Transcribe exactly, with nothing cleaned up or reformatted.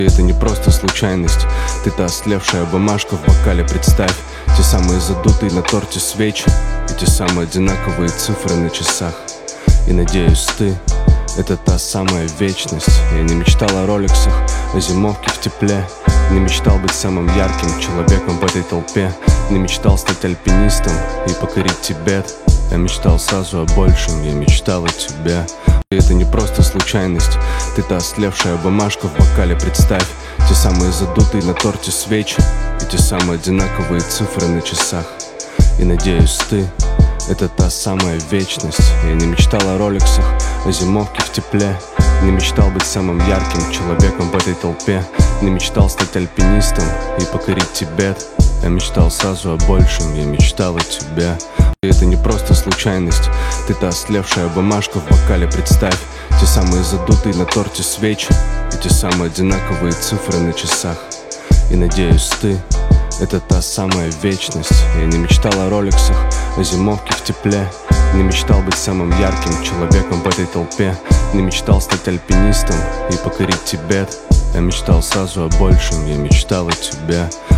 Это не просто случайность, ты та слевшая бумажка в бокале. Представь, те самые задутые на торте свечи и те самые одинаковые цифры на часах. И надеюсь, ты — это та самая вечность. Я не мечтал о роликсах, о зимовке в тепле. Не мечтал быть самым ярким человеком в этой толпе. Не мечтал стать альпинистом и покорить Тибет. Я мечтал сразу о большем, я мечтал о тебе. И это не просто случайность, ты та слевшая бумажка в бокале. Представь, те самые задутые на торте свечи и те самые одинаковые цифры на часах. И надеюсь, ты — это та самая вечность. Я не мечтал о роликсах, о зимовке в тепле. Не мечтал быть самым ярким человеком в этой толпе. Не мечтал стать альпинистом и покорить Тибет. Я мечтал сразу о большем, я мечтал о тебе. И это не просто случайность, ты та слевшая бумажка в бокале. Представь, те самые задутые на торте свечи и те самые одинаковые цифры на часах. И надеюсь, ты — это та самая вечность. Я не мечтал о роликсах, о зимовке в тепле. Не мечтал быть самым ярким человеком в этой толпе. Не мечтал стать альпинистом и покорить Тибет. Я мечтал сразу о большем, я мечтал о тебе.